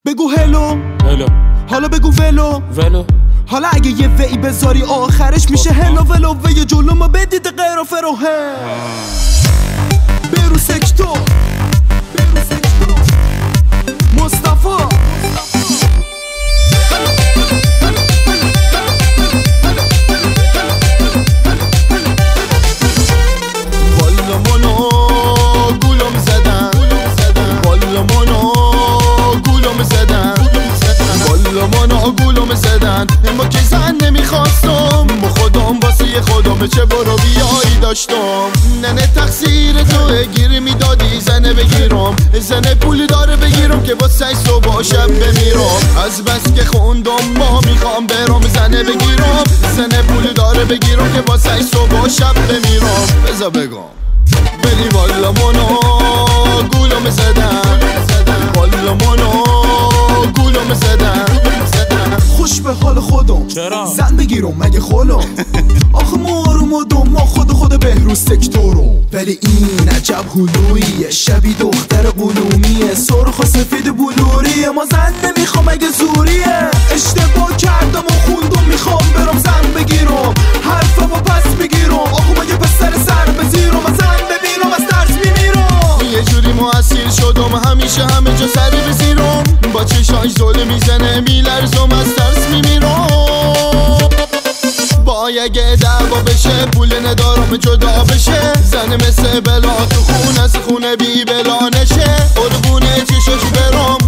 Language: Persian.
بگو هلو حالا بگو ولو حالا اگه یه وی بذاری آخرش میشه هلو ولو و یه جلو ما بدید غیر و فروه برو سکتور مصطفی گولم زدن اما که زن نمیخواستم با خودم واسه خودم چه برو بیایی داشتم ننه تقصیر تو گیری میدادی زنه بگیرم زنه پول داره بگیرم که با سعی صبح شب بمیرم از بس که خوندم ما میخوام برم زنه بگیرم زنه پول داره بگیرم که با سعی صبح شب بمیرم بذار بگم بلی والا منو گولم زدن والا منو گولم زدن خوش به حال خودم زن بگیرم مگه خولم آخه ما رو مدام ما خود بهروز سکتورم ولی این عجب هلویه شبی دختر قلومیه سرخ و سفید بلوریه ما زن نمیخوام مگه زوریه اشتباه کردم و خوندم میخوام برم زن بگیرم حرفمو پس بگیرم آخه مگه پسر سر بزیرم از زن ببینم از ترس میمیرم یه جوری مؤثر شدم همیشه همه جا سر بزیرم با چشاش زل میزنه میلرزم از ترس میمیرم با اگه دعوا بشه پول ندارم جدا بشه زن مثل بلا تو خون از خونه بی بلا نشه قربونه چشاش برم